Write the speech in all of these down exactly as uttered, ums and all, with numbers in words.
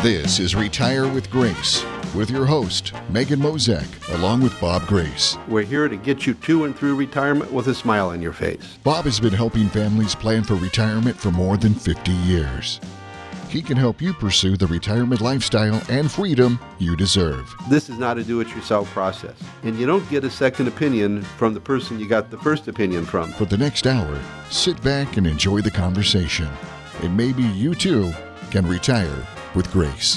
This is Retire with Grace with your host, Megan Mozek, along with Bob Grace. We're here to get you to and through retirement with a smile on your face. Bob has been helping families plan for retirement for more than fifty years. He can help you pursue the retirement lifestyle and freedom you deserve. This is not a do-it-yourself process, and you don't get a second opinion from the person you got the first opinion from. For the next hour, sit back and enjoy the conversation, and maybe you too can retire with grace.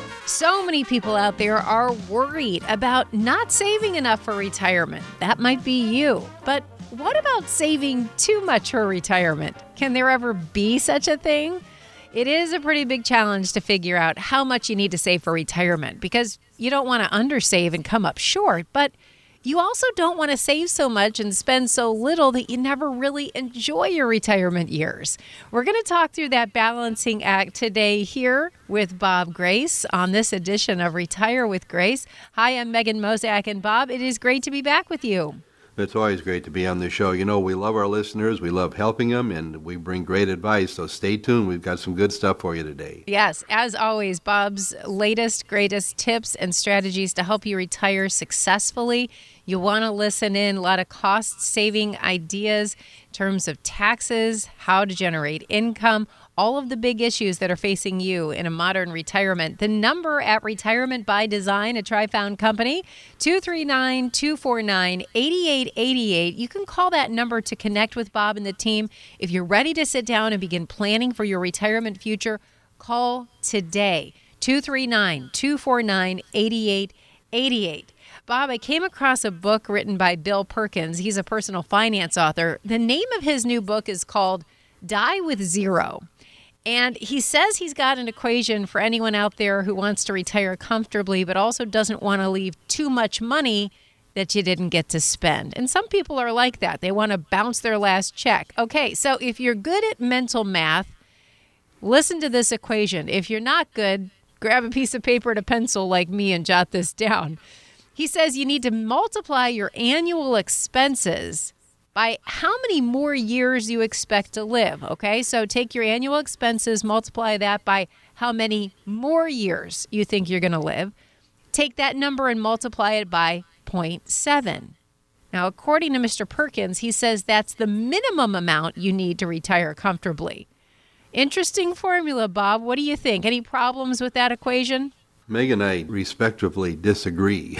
So many people out there are worried about not saving enough for retirement. That might be you. But what about saving too much for retirement? Can there ever be such a thing? It is a pretty big challenge to figure out how much you need to save for retirement because you don't want to undersave and come up short, but you also don't want to save so much and spend so little that you never really enjoy your retirement years. We're going to talk through that balancing act today here with Bob Grace on this edition of Retire with Grace. Hi, I'm Megan Mozak, and Bob, it is great to be back with you. It's always great to be on the show. You know, we love our listeners. We love helping them, and we bring great advice. So stay tuned. We've got some good stuff for you today. Yes, as always, Bob's latest, greatest tips and strategies to help you retire successfully. You want to listen in. A lot of cost-saving ideas in terms of taxes, how to generate income, all of the big issues that are facing you in a modern retirement. The number at Retirement by Design, a Tri-Found company, two three nine, two four nine, eight eight eight eight. You can call that number to connect with Bob and the team. If you're ready to sit down and begin planning for your retirement future, call today, two three nine, two four nine, eight eight eight eight. Bob, I came across a book written by Bill Perkins. He's a personal finance author. The name of his new book is called Die with Zero. And he says he's got an equation for anyone out there who wants to retire comfortably, but also doesn't want to leave too much money that you didn't get to spend. And some people are like that. They want to bounce their last check. Okay, so if you're good at mental math, listen to this equation. If you're not good, grab a piece of paper and a pencil like me and jot this down. He says you need to multiply your annual expenses by how many more years you expect to live, okay? So take your annual expenses, multiply that by how many more years you think you're going to live. Take that number and multiply it by zero point seven. Now, according to Mister Perkins, he says that's the minimum amount you need to retire comfortably. Interesting formula, Bob. What do you think? Any problems with that equation? Megan and I respectively disagree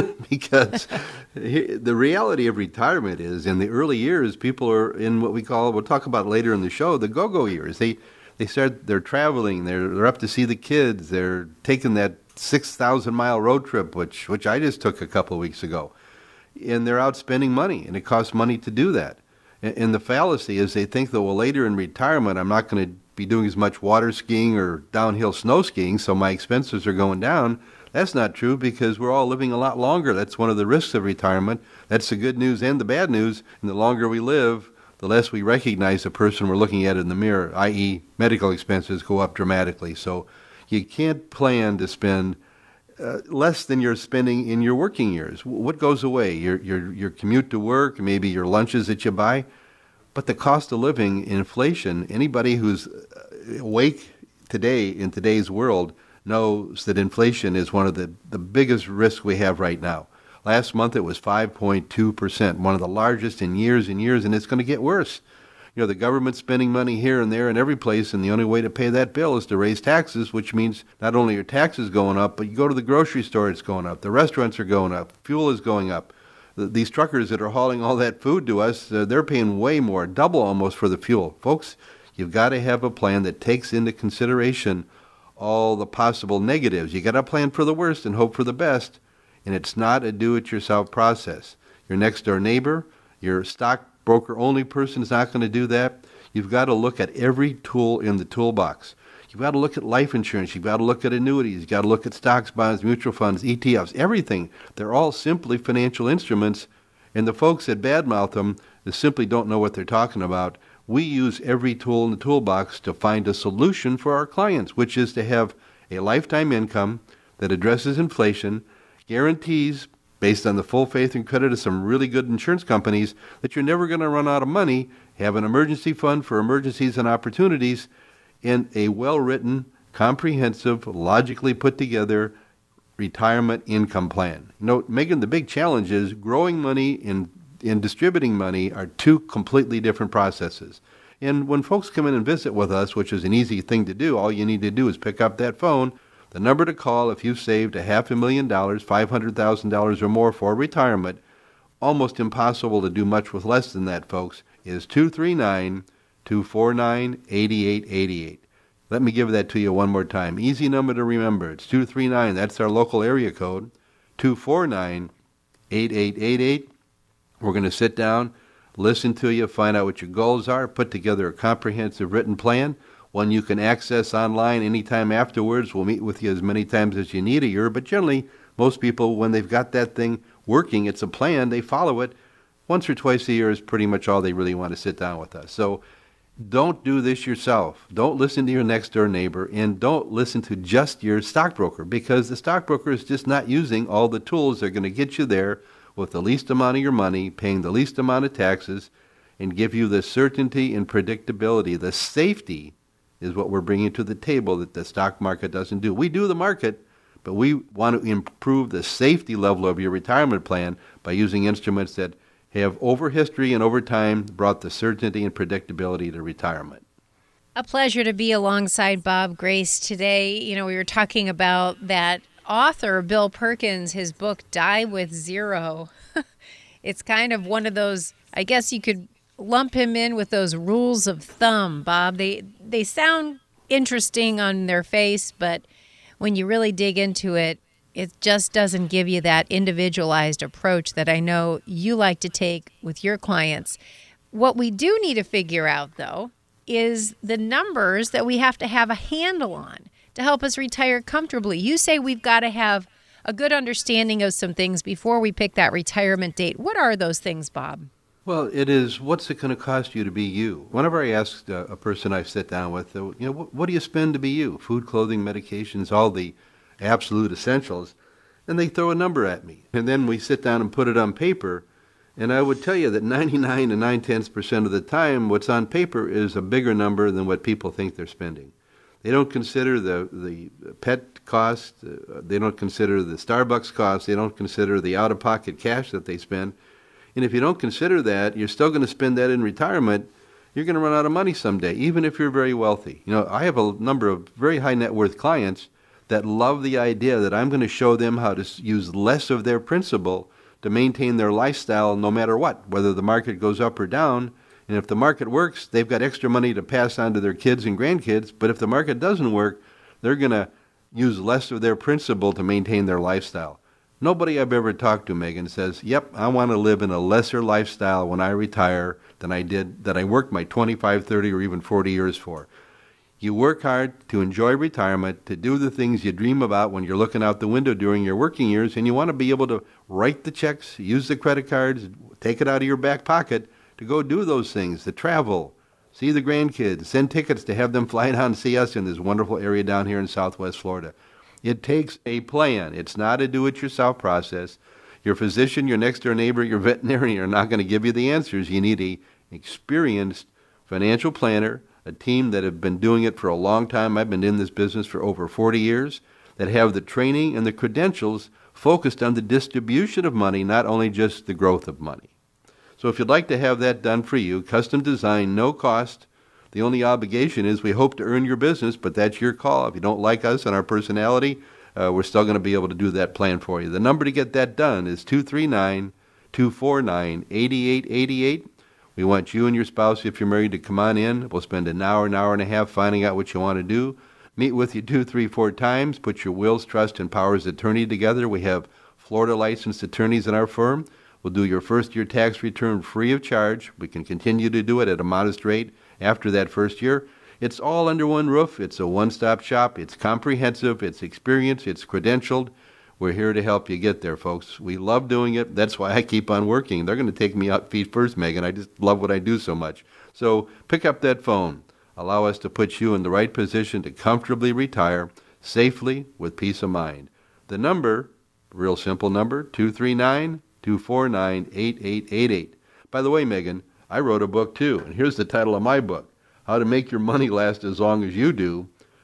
because the reality of retirement is in the early years, people are in what we call, we'll talk about later in the show, the go-go years. They they start, they're traveling, they're, they're up to see the kids, they're taking that six thousand mile road trip, which, which I just took a couple of weeks ago. And they're out spending money, and it costs money to do that. And, and the fallacy is they think that, well, later in retirement, I'm not going to be doing as much water skiing or downhill snow skiing, so my expenses are going down. That's not true because we're all living a lot longer. That's one of the risks of retirement. That's the good news and the bad news. And the longer we live, the less we recognize the person we're looking at in the mirror, that is medical expenses go up dramatically. So you can't plan to spend uh, less than you're spending in your working years. What goes away? Your, your, your commute to work, maybe your lunches that you buy. But the cost of living, inflation, anybody who's awake today in today's world knows that inflation is one of the, the biggest risks we have right now. Last month it was five point two percent, one of the largest in years and years, and it's going to get worse. You know, the government's spending money here and there and every place, and the only way to pay that bill is to raise taxes, which means not only are taxes going up, but you go to the grocery store, it's going up. The restaurants are going up. Fuel is going up. These truckers that are hauling all that food to us, uh, they're paying way more, double almost for the fuel. Folks, you've got to have a plan that takes into consideration all the possible negatives. You got to plan for the worst and hope for the best, and it's not a do-it-yourself process. Your next-door neighbor, your stockbroker-only person is not going to do that. You've got to look at every tool in the toolbox. You've got to look at life insurance. You've got to look at annuities. You've got to look at stocks, bonds, mutual funds, E T Fs, everything. They're all simply financial instruments, and the folks that badmouth them they simply don't know what they're talking about. We use every tool in the toolbox to find a solution for our clients, which is to have a lifetime income that addresses inflation, guarantees, based on the full faith and credit of some really good insurance companies, that you're never going to run out of money, have an emergency fund for emergencies and opportunities, and a well-written comprehensive, logically put together retirement income plan. Note, Megan, the big challenge is growing money and, and distributing money are two completely different processes. And when folks come in and visit with us, which is an easy thing to do, all you need to do is pick up that phone. The number to call if you've saved a half a million dollars, five hundred thousand dollars or more for retirement, almost impossible to do much with less than that, folks, is two three nine, two four nine, eight eight eight eight. Let me give that to you one more time. Easy number to remember. It's two three nine. That's our local area code. two four nine, eight eight eight eight. We're going to sit down, listen to you, find out what your goals are, put together a comprehensive written plan, one you can access online anytime afterwards. We'll meet with you as many times as you need a year, but generally, most people, when they've got that thing working, it's a plan, they follow it. Once or twice a year is pretty much all they really want to sit down with us. So don't do this yourself. Don't listen to your next door neighbor, and don't listen to just your stockbroker, because the stockbroker is just not using all the tools that are going to get you there with the least amount of your money, paying the least amount of taxes, and give you the certainty and predictability. The safety is what we're bringing to the table that the stock market doesn't do. We do the market, but we want to improve the safety level of your retirement plan by using instruments that have over history and over time brought the certainty and predictability to retirement. A pleasure to be alongside Bob Grace today. You know, we were talking about that author, Bill Perkins, his book, Die with Zero. It's kind of one of those, I guess you could lump him in with those rules of thumb, Bob. They they sound interesting on their face, but when you really dig into it, it just doesn't give you that individualized approach that I know you like to take with your clients. What we do need to figure out, though, is the numbers that we have to have a handle on to help us retire comfortably. You say we've got to have a good understanding of some things before we pick that retirement date. What are those things, Bob? Well, it is, what's it going to cost you to be you? Whenever I ask uh, a person I sit down with, uh, you know, what, what do you spend to be you? Food, clothing, medications, all the absolute essentials. And they throw a number at me. And then we sit down and put it on paper. And I would tell you that ninety-nine and nine-tenths percent of the time, what's on paper is a bigger number than what people think they're spending. They don't consider the, the pet cost. Uh, they don't consider the Starbucks cost. They don't consider the out-of-pocket cash that they spend. And if you don't consider that, you're still going to spend that in retirement. You're going to run out of money someday, even if you're very wealthy. You know, I have a number of very high net worth clients that love the idea that I'm going to show them how to use less of their principal to maintain their lifestyle no matter what, whether the market goes up or down. And if the market works, they've got extra money to pass on to their kids and grandkids. But if the market doesn't work, they're going to use less of their principal to maintain their lifestyle. Nobody I've ever talked to, Megan, says, yep, I want to live in a lesser lifestyle when I retire than I did, that I worked my twenty-five, thirty, or even forty years for. You work hard to enjoy retirement, to do the things you dream about when you're looking out the window during your working years, and you want to be able to write the checks, use the credit cards, take it out of your back pocket to go do those things, to travel, see the grandkids, send tickets to have them fly down and see us in this wonderful area down here in Southwest Florida. It takes a plan. It's not a do-it-yourself process. Your physician, your next-door neighbor, your veterinarian are not going to give you the answers. You need an experienced financial planner, a team that have been doing it for a long time. I've been in this business for over forty years, that have the training and the credentials focused on the distribution of money, not only just the growth of money. So if you'd like to have that done for you, custom design, no cost. The only obligation is we hope to earn your business, but that's your call. If you don't like us and our personality, uh, we're still going to be able to do that plan for you. The number to get that done is two three nine, two four nine, eight eight eight eight. We want you and your spouse, if you're married, to come on in. We'll spend an hour, an hour and a half finding out what you want to do. Meet with you two, three, four times. Put your wills, trust, and powers of attorney together. We have Florida licensed attorneys in our firm. We'll do your first year tax return free of charge. We can continue to do it at a modest rate after that first year. It's all under one roof. It's a one-stop shop. It's comprehensive. It's experienced. It's credentialed. We're here to help you get there, folks. We love doing it. That's why I keep on working. They're going to take me out feet first, Megan. I just love what I do so much. So pick up that phone. Allow us to put you in the right position to comfortably retire safely with peace of mind. The number, real simple number, two three nine, two four nine, eight eight eight eight. By the way, Megan, I wrote a book too, and here's the title of my book, How to Make Your Money Last as Long as You Do.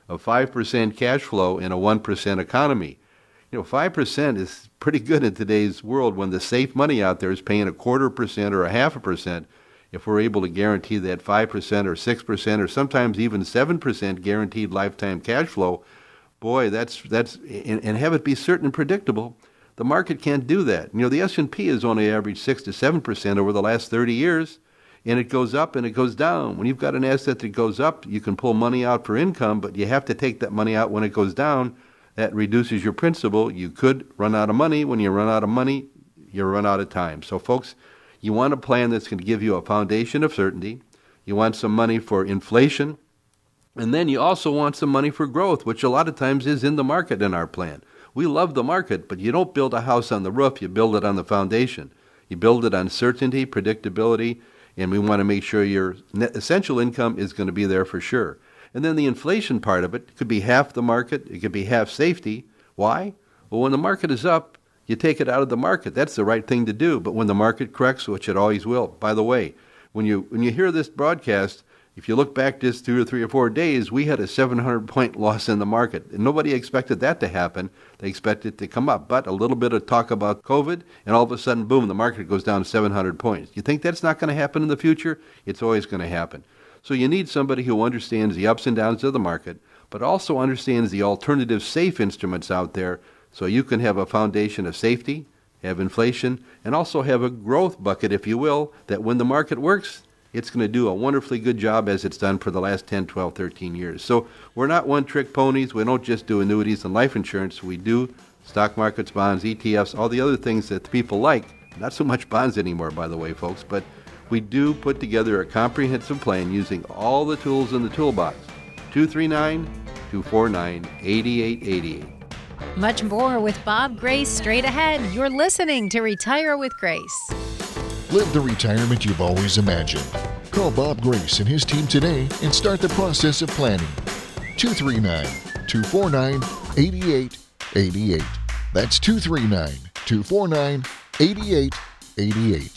of five percent cash flow in a one percent economy. You know, five percent is pretty good in today's world when the safe money out there is paying a quarter percent or a half a percent. If we're able to guarantee that five percent or six percent or sometimes even seven percent guaranteed lifetime cash flow, boy, that's, that's and, and have it be certain and predictable. The market can't do that. You know, the S and P has only averaged six to seven percent over the last thirty years, and it goes up and it goes down. When you've got an asset that goes up, you can pull money out for income, but you have to take that money out when it goes down. That reduces your principal. You could run out of money. When you run out of money, you run out of time. So, folks, you want a plan that's going to give you a foundation of certainty. You want some money for inflation. And then you also want some money for growth, which a lot of times is in the market in our plan. We love the market, but you don't build a house on the roof. You build it on the foundation. You build it on certainty, predictability, and we want to make sure your net essential income is going to be there for sure. And then the inflation part of it could be half the market. It could be half safety. Why? Well, when the market is up, you take it out of the market. That's the right thing to do. But when the market corrects, which it always will, by the way, when you when you hear this broadcast, if you look back just two or three or four days, we had a seven hundred point loss in the market. And nobody expected that to happen. They expected it to come up. But a little bit of talk about COVID, and all of a sudden, boom, the market goes down seven hundred points. You think that's not going to happen in the future? It's always going to happen. So you need somebody who understands the ups and downs of the market, but also understands the alternative safe instruments out there so you can have a foundation of safety, have inflation, and also have a growth bucket, if you will, that when the market works, it's going to do a wonderfully good job as it's done for the last ten, twelve, thirteen years. So we're not one-trick ponies. We don't just do annuities and life insurance. We do stock markets, bonds, E T Fs, all the other things that people like. Not so much bonds anymore, by the way, folks, but we do put together a comprehensive plan using all the tools in the toolbox. two three nine, two four nine, eight eight eight eight. Much more with Bob Grace straight ahead. You're listening to Retire with Grace. Live the retirement you've always imagined. Call Bob Grace and his team today and start the process of planning. two three nine, two four nine, eight eight eight eight. That's two three nine, two four nine, eight eight eight eight.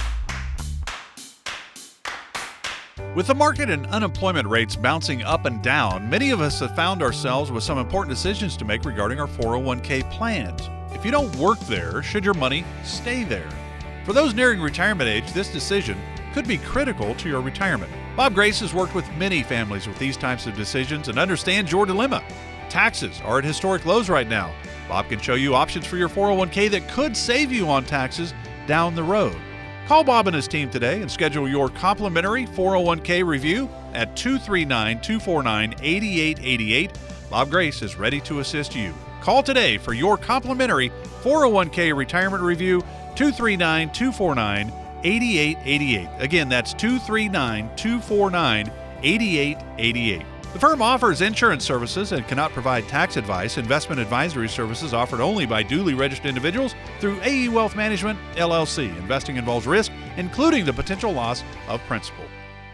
With the market and unemployment rates bouncing up and down, many of us have found ourselves with some important decisions to make regarding our four oh one k plans. If you don't work there, should your money stay there? For those nearing retirement age, this decision could be critical to your retirement. Bob Grace has worked with many families with these types of decisions and understands your dilemma. Taxes are at historic lows right now. Bob can show you options for your four oh one k that could save you on taxes down the road. Call Bob and his team today and schedule your complimentary four oh one k review at two three nine, two four nine, eight eight eight eight. Bob Grace is ready to assist you. Call today for your complimentary four oh one k retirement review, two three nine, two four nine, eight eight eight eight. Again, that's two three nine, two four nine, eight eight eight eight. The firm offers insurance services and cannot provide tax advice. Investment advisory services offered only by duly registered individuals through A E Wealth Management, L L C. Investing involves risk, including the potential loss of principal.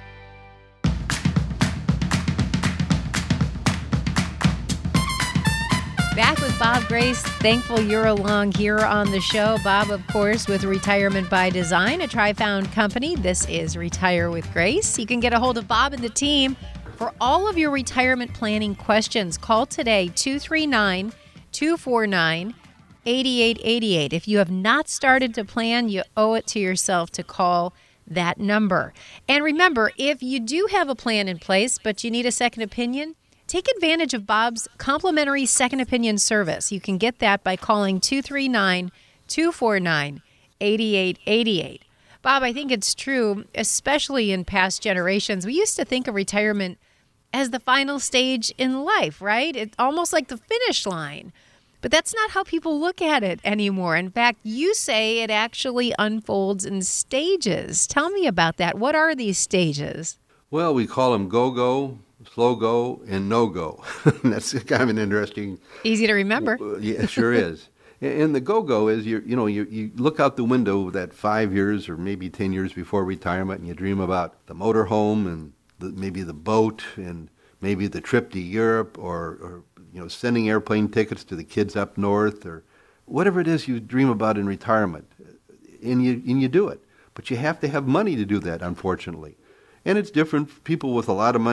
Back with Bob Grace. Thankful you're along here on the show. Bob, of course, with Retirement by Design, a Tri-Found company. This is Retire with Grace. You can get a hold of Bob and the team for all of your retirement planning questions. Call today, two three nine, two four nine, eight eight eight eight. If you have not started to plan, you owe it to yourself to call that number. And remember, if you do have a plan in place, but you need a second opinion, take advantage of Bob's complimentary second opinion service. You can get that by calling two three nine, two four nine, eight eight eight eight. Bob, I think it's true, especially in past generations. We used to think of retirement as the final stage in life, right? It's almost like the finish line. But that's not how people look at it anymore. In fact, you say it actually unfolds in stages. Tell me about that. What are these stages? Well, we call them go-go, slow-go, and no-go. That's kind of an interesting... Easy to remember. Yeah, it sure is. And the go-go is, you you know, you, you look out the window that five years or maybe ten years before retirement, and you dream about the motorhome and the, maybe the boat and maybe the trip to Europe or, or, you know, sending airplane tickets to the kids up north or whatever it is you dream about in retirement. And you, and you do it. But you have to have money to do that, unfortunately. And it's different. People with a lot of money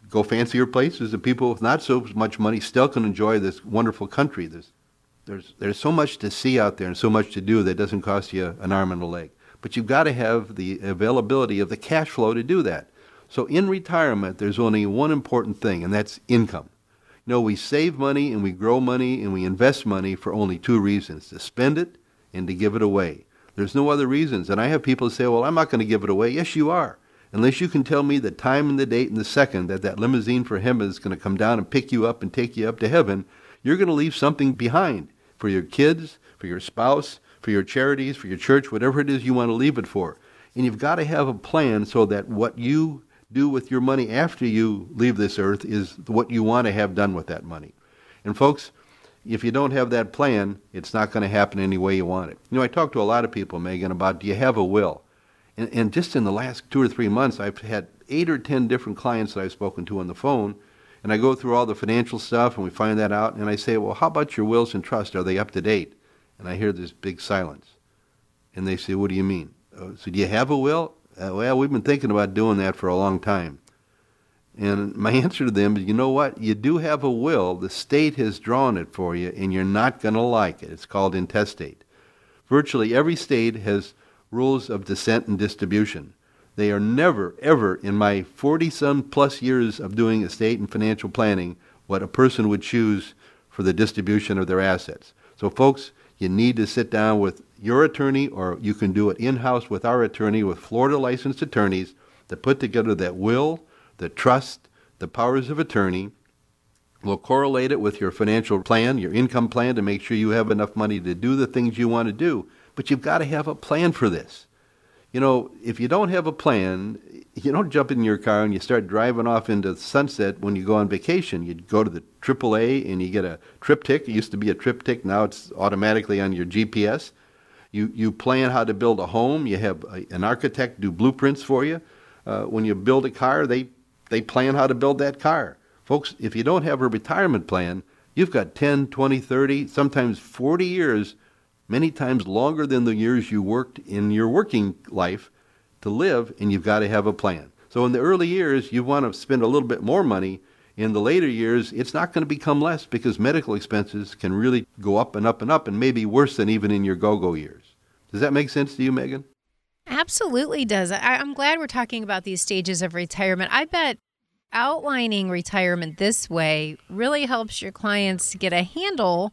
go fancier places. The people with not so much money still can enjoy this wonderful country. There's, there's, there's so much to see out there and so much to do that doesn't cost you an arm and a leg. But you've got to have the availability of the cash flow to do that. So in retirement, there's only one important thing, and that's income. You know, we save money and we grow money and we invest money for only two reasons, to spend it and to give it away. There's no other reasons. And I have people say, well, I'm not going to give it away. Yes, you are. Unless you can tell me the time and the date and the second that that limousine for him is going to come down and pick you up and take you up to heaven, you're going to leave something behind for your kids, for your spouse, for your charities, for your church, whatever it is you want to leave it for. And you've got to have a plan so that what you do with your money after you leave this earth is what you want to have done with that money. And folks, if you don't have that plan, it's not going to happen any way you want it. You know, I talk to a lot of people, Megan, about do you have a will? And, and just in the last two or three months, I've had eight or ten different clients that I've spoken to on the phone, and I go through all the financial stuff, and we find that out, and I say, well, how about your wills and trusts? Are they up to date? And I hear this big silence. And they say, what do you mean? Uh, so do you have a will? Uh, well, we've been thinking about doing that for a long time. And my answer to them is, you know what? You do have a will. The state has drawn it for you, and you're not going to like it. It's called intestate. Virtually every state has rules of descent and distribution. They are never, ever, in my forty-some plus years of doing estate and financial planning, what a person would choose for the distribution of their assets. So, folks, you need to sit down with your attorney, or you can do it in-house with our attorney, with Florida licensed attorneys, to put together that will, the trust, the powers of attorney. We'll correlate it with your financial plan, your income plan, to make sure you have enough money to do the things you want to do. But you've got to have a plan for this. You know, if you don't have a plan, you don't jump in your car and you start driving off into the sunset when you go on vacation. You go to the triple A and you get a TripTik. It used to be a TripTik. Now it's automatically on your G P S. You you plan how to build a home. You have a, an architect do blueprints for you. Uh, when you build a car, they, they plan how to build that car. Folks, if you don't have a retirement plan, you've got ten, twenty, thirty, sometimes forty years, many times longer than the years you worked in your working life to live, and you've got to have a plan. So in the early years, you want to spend a little bit more money. In the later years, it's not going to become less because medical expenses can really go up and up and up, and maybe worse than even in your go-go years. Does that make sense to you, Megan? Absolutely does. I, I'm glad we're talking about these stages of retirement. I bet outlining retirement this way really helps your clients get a handle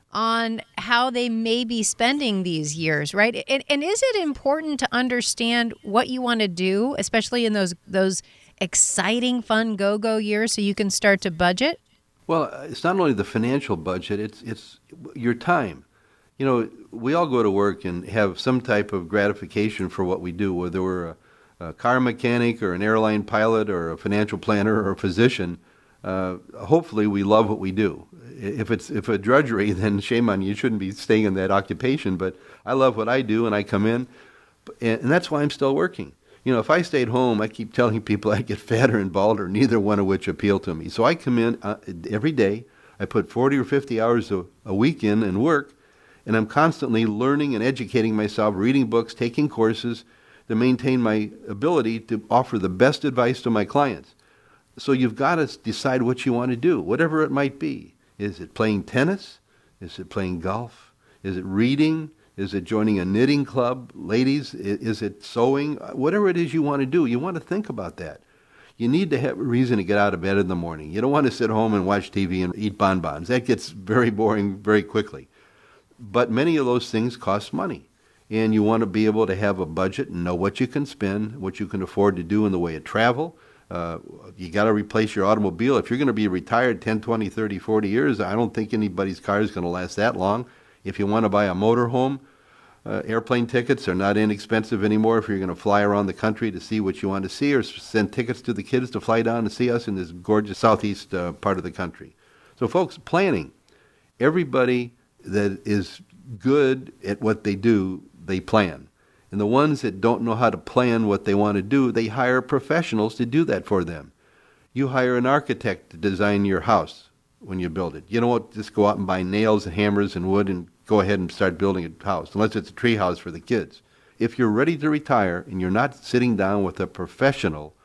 on how they may be spending these years, right? And, and is it important to understand what you want to do, especially in those those exciting, fun go-go years, so you can start to budget? Well, it's not only the financial budget, it's it's your time. You know, we all go to work and have some type of gratification for what we do, whether we're a, a car mechanic or an airline pilot or a financial planner or a physician. Uh, hopefully we love what we do. If it's if a drudgery, then shame on you. You shouldn't be staying in that occupation. But I love what I do, and I come in, and, and that's why I'm still working. You know, if I stayed home, I keep telling people I get fatter and balder, neither one of which appeal to me. So I come in uh, every day. I put forty or fifty hours a, a week in and work, and I'm constantly learning and educating myself, reading books, taking courses to maintain my ability to offer the best advice to my clients. So you've got to decide what you want to do, whatever it might be. Is it playing tennis? Is it playing golf? Is it reading? Is it joining a knitting club? Ladies, is it sewing? Whatever it is you want to do, you want to think about that. You need to have a reason to get out of bed in the morning. You don't want to sit home and watch T V and eat bonbons. That gets very boring very quickly. But many of those things cost money. And you want to be able to have a budget and know what you can spend, what you can afford to do in the way of travel. Uh, you got to replace your automobile. If you're going to be retired ten, twenty, thirty, forty years, I don't think anybody's car is going to last that long. If you want to buy a motorhome, uh, airplane tickets are not inexpensive anymore if you're going to fly around the country to see what you want to see, or send tickets to the kids to fly down to see us in this gorgeous southeast uh, part of the country. So folks, planning. Everybody that is good at what they do, they plan. And the ones that don't know how to plan what they want to do, they hire professionals to do that for them. You hire an architect to design your house when you build it. You don't just go out and buy nails and hammers and wood and go ahead and start building a house, unless it's a tree house for the kids. If you're ready to retire and you're not sitting down with a professional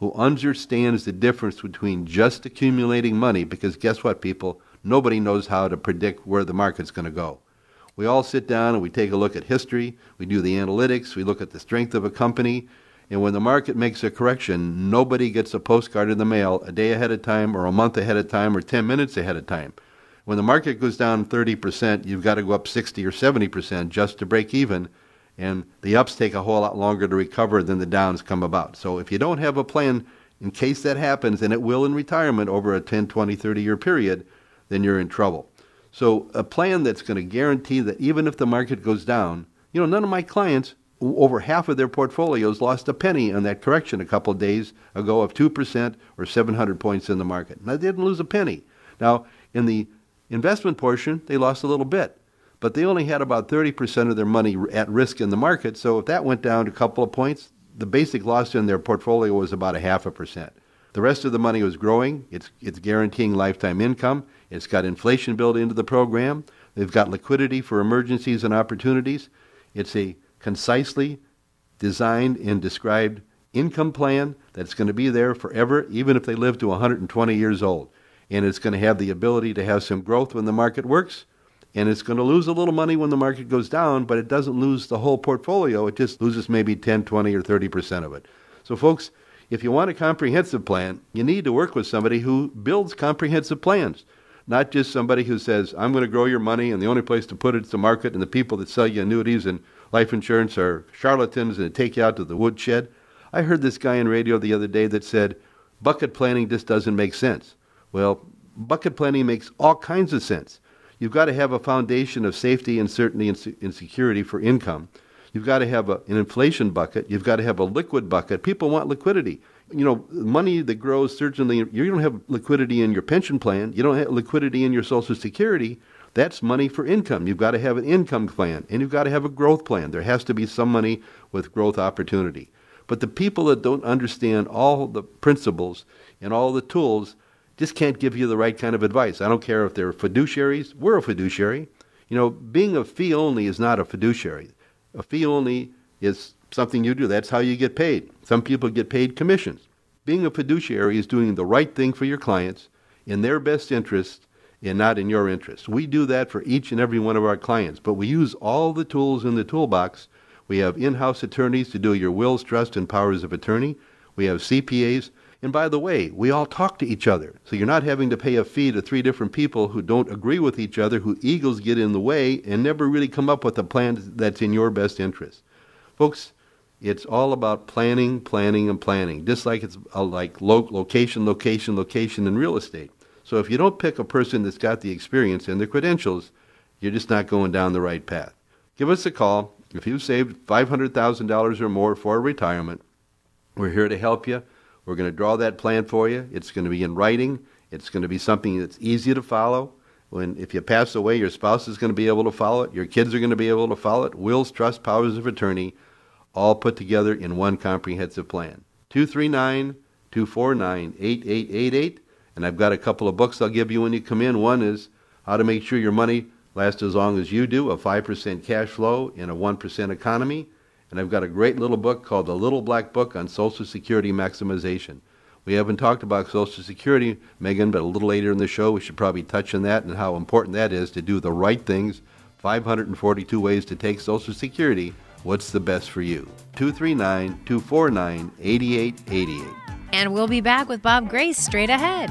who understands the difference between just accumulating money, because guess what, people? Nobody knows how to predict where the market's going to go. We all sit down and we take a look at history, we do the analytics, we look at the strength of a company, and when the market makes a correction, nobody gets a postcard in the mail a day ahead of time or a month ahead of time or ten minutes ahead of time. When the market goes down thirty percent, you've got to go up sixty or seventy percent just to break even, and the ups take a whole lot longer to recover than the downs come about. So if you don't have a plan in case that happens, and it will in retirement over a ten, twenty, thirty year period, then you're in trouble. So a plan that's going to guarantee that even if the market goes down, you know, none of my clients, over half of their portfolios lost a penny on that correction a couple of days ago of two percent or seven hundred points in the market. And they didn't lose a penny. Now, in the investment portion, they lost a little bit, but they only had about thirty percent of their money at risk in the market. So if that went down a couple of points, the basic loss in their portfolio was about a half a percent. The rest of the money was growing. It's, it's guaranteeing lifetime income. It's got inflation built into the program. They've got liquidity for emergencies and opportunities. It's a concisely designed and described income plan that's going to be there forever, even if they live to one hundred twenty years old. And it's going to have the ability to have some growth when the market works. And it's going to lose a little money when the market goes down, but it doesn't lose the whole portfolio. It just loses maybe ten, twenty, or thirty percent of it. So folks, if you want a comprehensive plan, you need to work with somebody who builds comprehensive plans. Not just somebody who says, I'm going to grow your money and the only place to put it is the market, and the people that sell you annuities and life insurance are charlatans and take you out to the woodshed. I heard this guy on radio the other day that said, bucket planning just doesn't make sense. Well, bucket planning makes all kinds of sense. You've got to have a foundation of safety and certainty and, se- and security for income. You've got to have a, an inflation bucket. You've got to have a liquid bucket. People want liquidity. You know, money that grows, certainly, you don't have liquidity in your pension plan. You don't have liquidity in your Social Security. That's money for income. You've got to have an income plan, and you've got to have a growth plan. There has to be some money with growth opportunity. But the people that don't understand all the principles and all the tools just can't give you the right kind of advice. I don't care if they're fiduciaries. We're a fiduciary. You know, being a fee only is not a fiduciary. A fee only is something you do. That's how you get paid. Some people get paid commissions. Being a fiduciary is doing the right thing for your clients in their best interest and not in your interest. We do that for each and every one of our clients, but we use all the tools in the toolbox. We have in-house attorneys to do your wills, trust, and powers of attorney. We have C P As. And by the way, we all talk to each other. So you're not having to pay a fee to three different people who don't agree with each other, who egos get in the way and never really come up with a plan that's in your best interest. Folks, it's all about planning, planning, and planning, just like it's uh, like lo- location, location, location in real estate. So if you don't pick a person that's got the experience and the credentials, you're just not going down the right path. Give us a call. If you've saved five hundred thousand dollars or more for retirement, we're here to help you. We're going to draw that plan for you. It's going to be in writing. It's going to be something that's easy to follow. When if you pass away, your spouse is going to be able to follow it. Your kids are going to be able to follow it. Wills, trust, powers of attorney, all put together in one comprehensive plan. two three nine, two four nine, eight eight eight eight. And I've got a couple of books I'll give you when you come in. One is How to Make Sure Your Money Lasts as Long as You Do, a five percent cash flow in a one percent economy. And I've got a great little book called The Little Black Book on Social Security Maximization. We haven't talked about Social Security, Megan, but a little later in the show we should probably touch on that and how important that is to do the right things. five hundred forty-two ways to take Social Security. What's the best for you? two three nine, two four nine, eight eight eight eight. And we'll be back with Bob Grace straight ahead.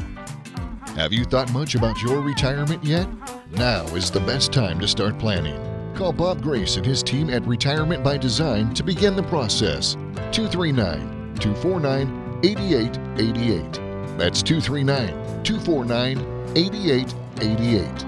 Have you thought much about your retirement yet? Now is the best time to start planning. Call Bob Grace and his team at Retirement by Design to begin the process. two three nine, two four nine, eight eight eight eight. That's two three nine, two four nine, eight eight eight eight.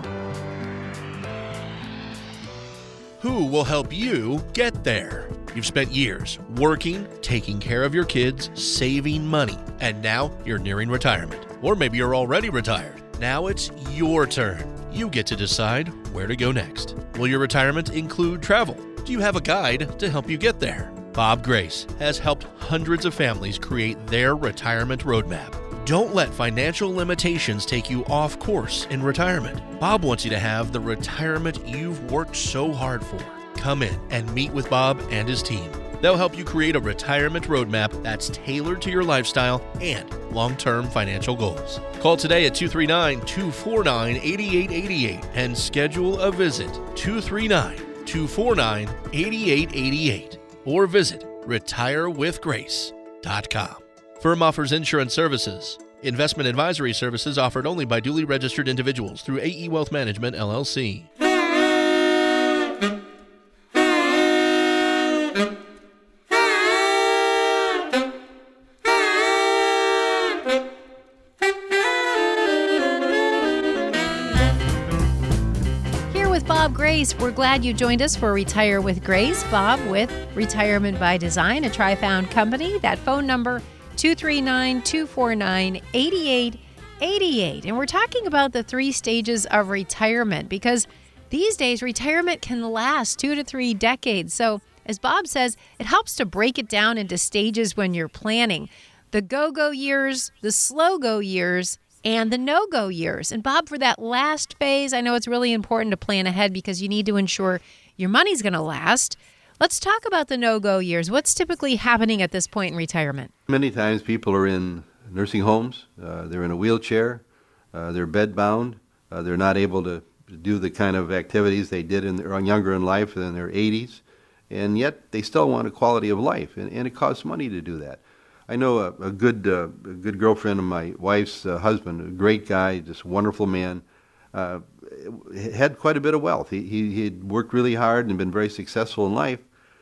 Who will help you get there? You've spent years working, taking care of your kids, saving money, and now you're nearing retirement. Or maybe you're already retired. Now it's your turn. You get to decide where to go next. Will your retirement include travel? Do you have a guide to help you get there? Bob Grace has helped hundreds of families create their retirement roadmap. Don't let financial limitations take you off course in retirement. Bob wants you to have the retirement you've worked so hard for. Come in and meet with Bob and his team. They'll help you create a retirement roadmap that's tailored to your lifestyle and long-term financial goals. Call today at two three nine, two four nine, eight eight eight eight and schedule a visit. two three nine, two four nine, eight eight eight eight or visit retire with grace dot com. Firm offers insurance services. Investment advisory services offered only by duly registered individuals through A E Wealth Management, L L C. Bob Grace. We're glad you joined us for Retire with Grace. Bob with Retirement by Design, a Tri-Found company. That phone number, two three nine, two four nine, eight eight eight eight. And we're talking about the three stages of retirement because these days retirement can last two to three decades. So as Bob says, it helps to break it down into stages when you're planning. The go-go years, the slow-go years, and the no-go years. And Bob, for that last phase, I know it's really important to plan ahead because you need to ensure your money's going to last. Let's talk about the no-go years. What's typically happening at this point in retirement? Many times people are in nursing homes. Uh, they're in a wheelchair. Uh, they're bed-bound. Uh, they're not able to do the kind of activities they did in their, younger in life in their eighties. And yet they still want a quality of life, and, and it costs money to do that. I know a, a good uh, a good girlfriend of my wife's uh, husband, a great guy, just a wonderful man, uh, had quite a bit of wealth. He, he he had worked really hard and been very successful in life,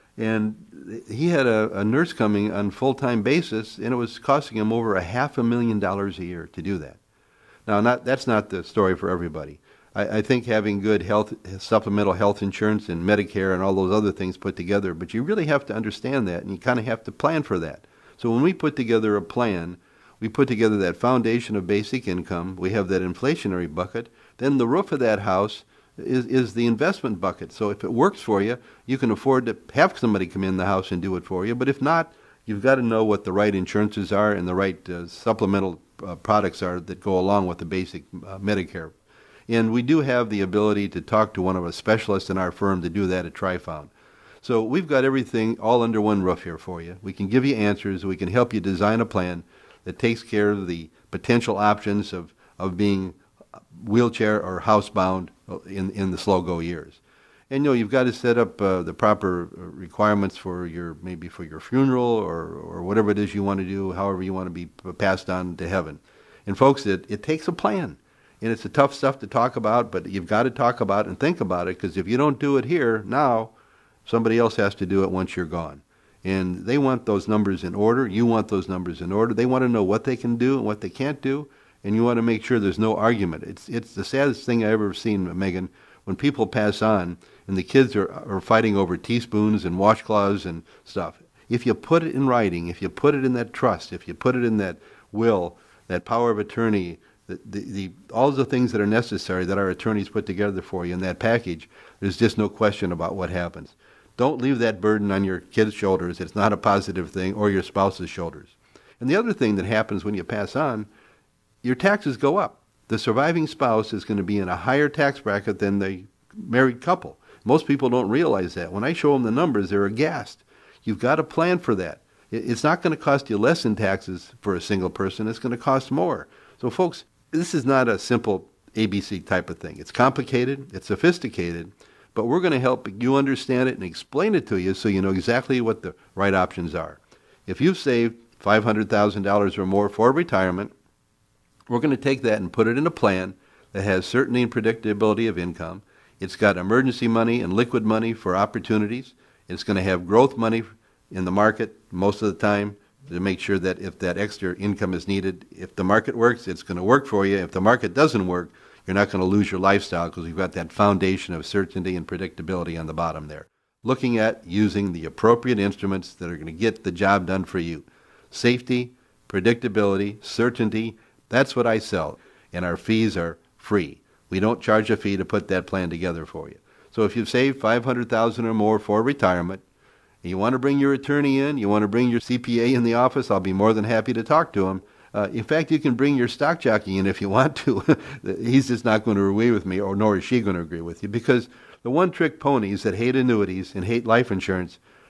and he had a, a nurse coming on a full-time basis, and it was costing him over a half a million dollars a year to do that. Now, not that's not the story for everybody. I, I think having good health, supplemental health insurance and Medicare and all those other things put together, but you really have to understand that, and you kind of have to plan for that. So when we put together a plan, we put together that foundation of basic income, we have that inflationary bucket, then the roof of that house is, is the investment bucket. So if it works for you, you can afford to have somebody come in the house and do it for you. But if not, you've got to know what the right insurances are and the right uh, supplemental uh, products are that go along with the basic uh, Medicare. And we do have the ability to talk to one of our specialists in our firm to do that at Tri-Found. So we've got everything all under one roof here for you. We can give you answers. We can help you design a plan that takes care of the potential options of, of being wheelchair or housebound in, in the slow-go years. And, you know, you've got to set up uh, the proper requirements for your, maybe for your funeral or, or whatever it is you want to do, however you want to be passed on to heaven. And, folks, it, it takes a plan. And it's a tough stuff to talk about, but you've got to talk about it and think about it, because if you don't do it here now, somebody else has to do it once you're gone. And they want those numbers in order. You want those numbers in order. They want to know what they can do and what they can't do. And you want to make sure there's no argument. It's it's the saddest thing I've ever seen, Megan, when people pass on and the kids are, are fighting over teaspoons and washcloths and stuff. If you put it in writing, if you put it in that trust, if you put it in that will, that power of attorney, the, the, the all the things that are necessary that our attorneys put together for you in that package, there's just no question about what happens. Don't leave that burden on your kids' shoulders. It's not a positive thing, or your spouse's shoulders. And the other thing that happens when you pass on, your taxes go up. The surviving spouse is going to be in a higher tax bracket than the married couple. Most people don't realize that. When I show them the numbers, they're aghast. You've got to plan for that. It's not going to cost you less in taxes for a single person. It's going to cost more. So, folks, this is not a simple A B C type of thing. It's complicated. It's sophisticated. But we're going to help you understand it and explain it to you so you know exactly what the right options are. If you've saved five hundred thousand dollars or more for retirement, we're going to take that and put it in a plan that has certainty and predictability of income. It's got emergency money and liquid money for opportunities. It's going to have growth money in the market most of the time to make sure that if that extra income is needed, if the market works, it's going to work for you. If the market doesn't work, you're not going to lose your lifestyle because you've got that foundation of certainty and predictability on the bottom there. Looking at using the appropriate instruments that are going to get the job done for you. Safety, predictability, certainty, that's what I sell. And our fees are free. We don't charge a fee to put that plan together for you. So if you've saved five hundred thousand dollars or more for retirement, and you want to bring your attorney in, you want to bring your C P A in the office, I'll be more than happy to talk to him. Uh, in fact, you can bring your stock jockey in if you want to. He's just not going to agree with me, or nor is she going to agree with you, because the one-trick ponies that hate annuities and hate life insurance,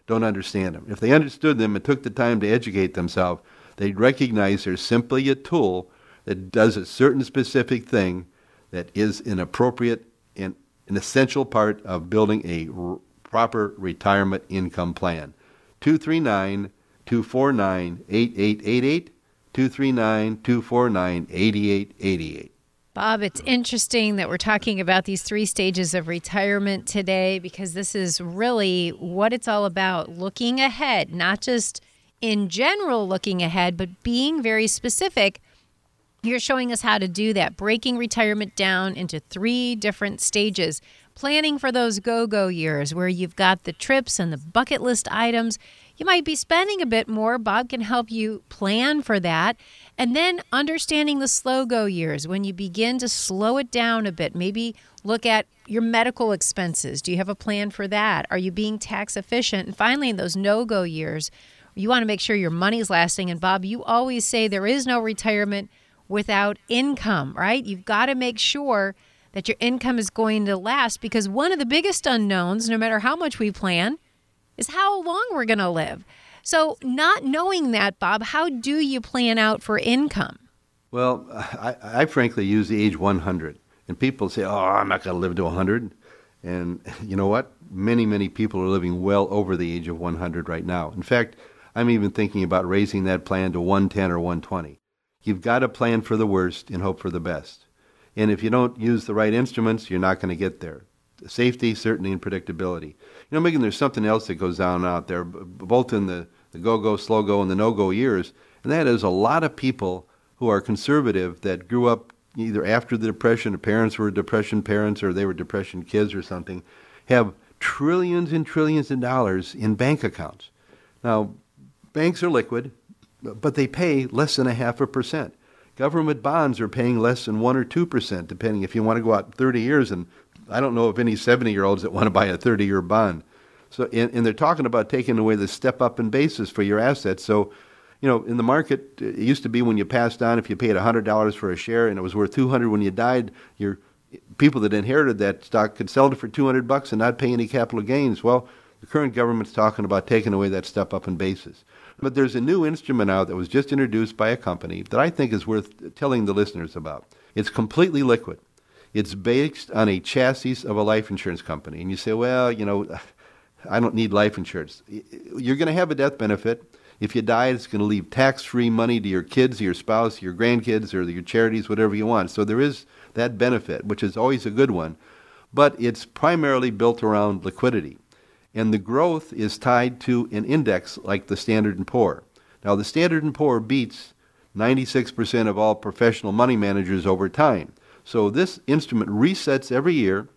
don't understand them. If they understood them and took the time to educate themselves, they'd recognize they're simply a tool that does a certain specific thing that is an appropriate and an essential part of building a r- proper retirement income plan. two three nine, two four nine, eight eight eight eight, two three nine, two four nine, eight eight eight eight. Bob, it's interesting that we're talking about these three stages of retirement today, because this is really what it's all about, looking ahead, not just in general looking ahead, but being very specific. You're showing us how to do that, breaking retirement down into three different stages, planning for those go-go years where you've got the trips and the bucket list items. You might be spending a bit more. Bob can help you plan for that. And then understanding the slow-go years, when you begin to slow it down a bit. Maybe look at your medical expenses. Do you have a plan for that? Are you being tax efficient? And finally, in those no-go years, you want to make sure your money's lasting. And Bob, you always say there is no retirement without income, right? You've got to make sure that your income is going to last, because one of the biggest unknowns, no matter how much we plan, is how long we're going to live. So not knowing that, Bob, how do you plan out for income? Well, I, I frankly use the age one hundred. And people say, oh, I'm not going to live to one hundred. And you know what? Many, many people are living well over the age of one hundred right now. In fact, I'm even thinking about raising that plan to one ten or one twenty. You've got to plan for the worst and hope for the best. And if you don't use the right instruments, you're not going to get there. Safety, certainty, and predictability. You know, Megan, there's something else that goes on out there, both in the, the go-go, slow-go, and the no-go years, and that is a lot of people who are conservative that grew up either after the Depression, or parents were Depression parents, or they were Depression kids or something, have trillions and trillions of dollars in bank accounts. Now, banks are liquid, but they pay less than a half a percent. Government bonds are paying less than one or two percent, depending if you want to go out thirty years, and I don't know of any seventy-year-olds that want to buy a thirty-year bond. So, and, and they're talking about taking away the step-up in basis for your assets. So, you know, in the market, it used to be when you passed on, if you paid one hundred dollars for a share and it was worth two hundred dollars when you died, your people that inherited that stock could sell it for two hundred bucks and not pay any capital gains. Well, the current government's talking about taking away that step-up in basis. But there's a new instrument out that was just introduced by a company that I think is worth telling the listeners about. It's completely liquid. It's based on a chassis of a life insurance company. And you say, well, you know, I don't need life insurance. You're going to have a death benefit. If you die, it's going to leave tax-free money to your kids, your spouse, your grandkids, or your charities, whatever you want. So there is that benefit, which is always a good one. But it's primarily built around liquidity. And the growth is tied to an index like the Standard and Poor. Now, the Standard and Poor beats ninety-six percent of all professional money managers over time. So this instrument resets every year.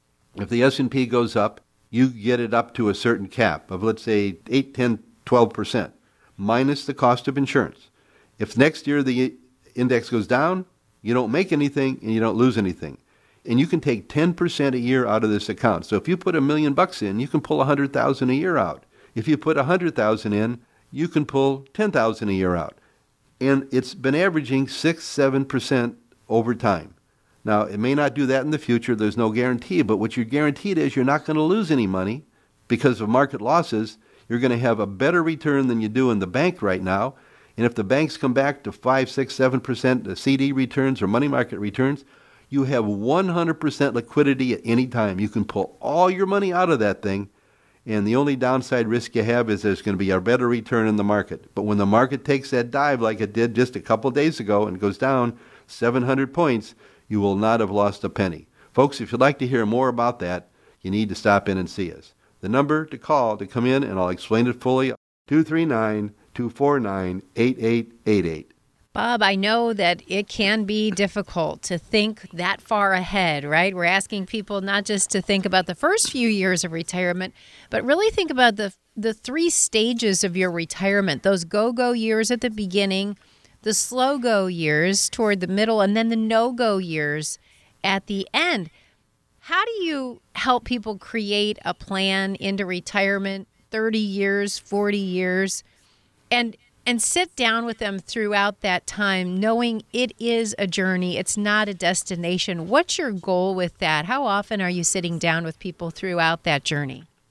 If the S and P goes up, you get it up to a certain cap of, let's say, eight, ten, twelve percent, minus the cost of insurance. If next year the index goes down, you don't make anything and you don't lose anything. And you can take ten percent a year out of this account. So if you put a million bucks in, you can pull one hundred thousand a year out. If you put one hundred thousand in, you can pull ten thousand a year out. And it's been averaging six, seven percent over time. Now, it may not do that in the future. There's no guarantee. But what you're guaranteed is you're not going to lose any money because of market losses. You're going to have a better return than you do in the bank right now. And if the banks come back to five, six, seven percent C D returns or money market returns, you have one hundred percent liquidity at any time. You can pull all your money out of that thing, and the only downside risk you have is there's going to be a better return in the market. But when the market takes that dive like it did just a couple days ago and goes down seven hundred points, you will not have lost a penny. Folks, if you'd like to hear more about that, you need to stop in and see us. The number to call to come in, and I'll explain it fully, two three nine, two four nine, eight eight eight eight. Bob, I know that it can be difficult to think that far ahead, right? We're asking people not just to think about the first few years of retirement, but really think about the the three stages of your retirement, those go-go years at the beginning, the slow-go years toward the middle, and then the no-go years at the end. How do you help people create a plan into retirement, thirty years, forty years, and And sit down with them throughout that time, knowing it is a journey. It's not a destination. What's your goal with that? How often are you sitting down with people throughout that journey?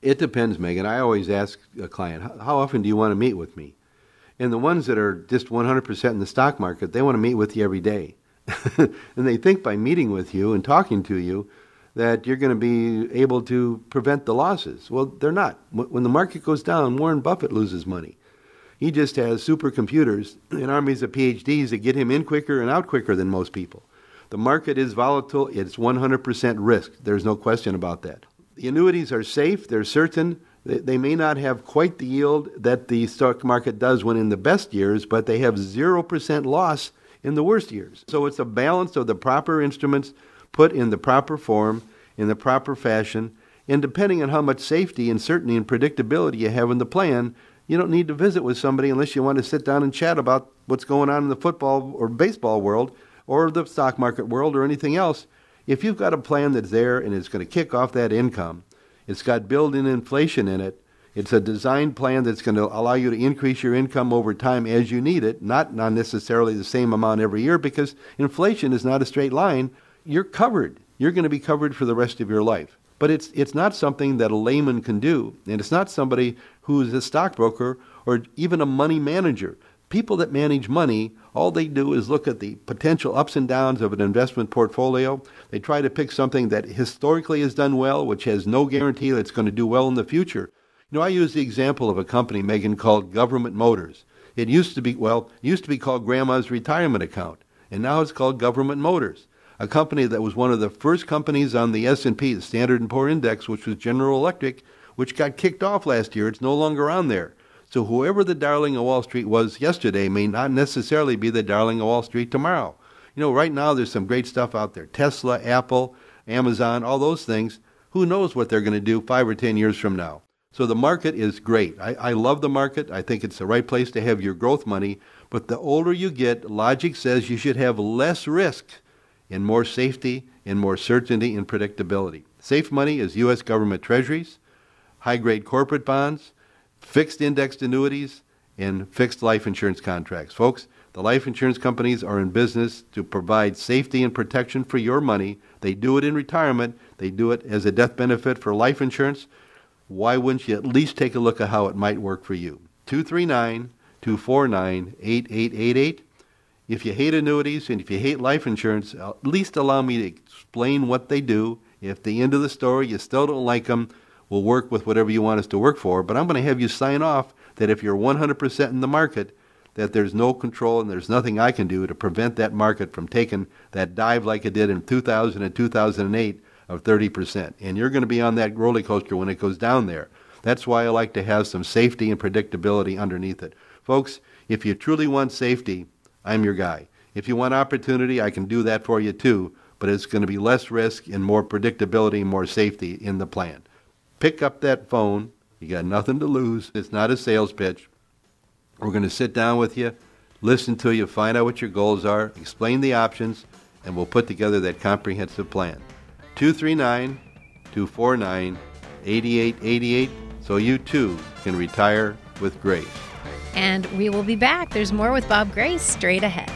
It depends, Megan. I always ask a client, how often do you want to meet with me? And the ones that are just one hundred percent in the stock market, they want to meet with you every day. And they think by meeting with you and talking to you that you're going to be able to prevent the losses. Well, they're not. When the market goes down, Warren Buffett loses money. He just has supercomputers and armies of P H Ds that get him in quicker and out quicker than most people. The market is volatile. It's one hundred percent risk. There's no question about that. The annuities are safe. They're certain. They may not have quite the yield that the stock market does when in the best years, but they have zero percent loss in the worst years. So it's a balance of the proper instruments put in the proper form, in the proper fashion, and depending on how much safety and certainty and predictability you have in the plan, you don't need to visit with somebody unless you want to sit down and chat about what's going on in the football or baseball world or the stock market world or anything else. If you've got a plan that's there and it's going to kick off that income, it's got built-in inflation in it, it's a design plan that's going to allow you to increase your income over time as you need it, not, not necessarily the same amount every year, because inflation is not a straight line. You're covered. You're going to be covered for the rest of your life. But it's it's not something that a layman can do, and it's not somebody who's a stockbroker or even a money manager. People that manage money, all they do is look at the potential ups and downs of an investment portfolio. They try to pick something that historically has done well, which has no guarantee that it's going to do well in the future. You know, I use the example of a company, Megan, called Government Motors. It used to be, well, it used to be called Grandma's Retirement Account, and now it's called Government Motors, a company that was one of the first companies on the S and P, the Standard and Poor Index, which was General Electric, which got kicked off last year. It's no longer on there. So whoever the darling of Wall Street was yesterday may not necessarily be the darling of Wall Street tomorrow. You know, right now there's some great stuff out there. Tesla, Apple, Amazon, all those things. Who knows what they're going to do five or ten years from now? So the market is great. I, I love the market. I think it's the right place to have your growth money. But the older you get, logic says you should have less risk and more safety and more certainty and predictability. Safe money is U S government treasuries, high-grade corporate bonds, fixed indexed annuities, and fixed life insurance contracts. Folks, the life insurance companies are in business to provide safety and protection for your money. They do it in retirement. They do it as a death benefit for life insurance. Why wouldn't you at least take a look at how it might work for you? two three nine, two four nine, eight eight eight eight. If you hate annuities and if you hate life insurance, at least allow me to explain what they do. If at the end of the story you still don't like them, we'll work with whatever you want us to work for. But I'm going to have you sign off that if you're one hundred percent in the market, that there's no control and there's nothing I can do to prevent that market from taking that dive like it did in two thousand and two thousand eight of thirty percent. And you're going to be on that roller coaster when it goes down there. That's why I like to have some safety and predictability underneath it. Folks, if you truly want safety, I'm your guy. If you want opportunity, I can do that for you too, but it's going to be less risk and more predictability and more safety in the plan. Pick up that phone. You got nothing to lose. It's not a sales pitch. We're going to sit down with you, listen to you, find out what your goals are, explain the options, and we'll put together that comprehensive plan. two three nine, two four nine, eight eight eight eight so you too can retire with grace. And we will be back. There's more with Bob Grace straight ahead.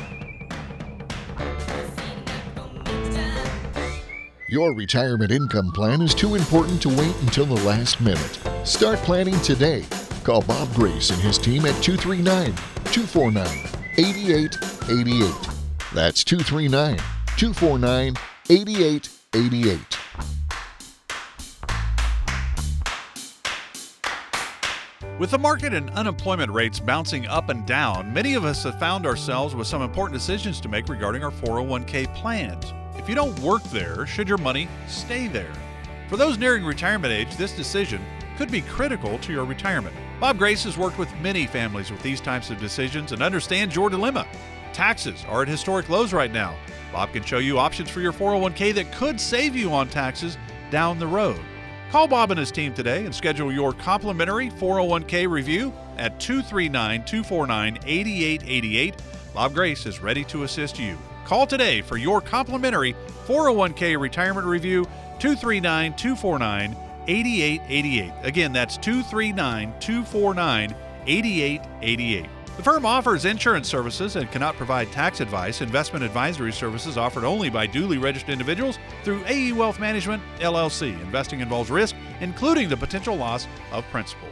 Your retirement income plan is too important to wait until the last minute. Start planning today. Call Bob Grace and his team at two three nine, two four nine, eight eight eight eight. That's two three nine, two four nine, eight eight eight eight. With the market and unemployment rates bouncing up and down, many of us have found ourselves with some important decisions to make regarding our four oh one k plans. If you don't work there, should your money stay there? For those nearing retirement age, this decision could be critical to your retirement. Bob Grace has worked with many families with these types of decisions and understands your dilemma. Taxes are at historic lows right now. Bob can show you options for your four oh one k that could save you on taxes down the road. Call Bob and his team today and schedule your complimentary four oh one k review at two three nine, two four nine, eight eight eight eight. Bob Grace is ready to assist you. Call today for your complimentary four oh one k retirement review, two three nine, two four nine, eight eight eight eight. Again, that's two three nine, two four nine, eight eight eight eight. The firm offers insurance services and cannot provide tax advice. Investment advisory services offered only by duly registered individuals through A E Wealth Management, L L C. Investing involves risk including the potential loss of principal.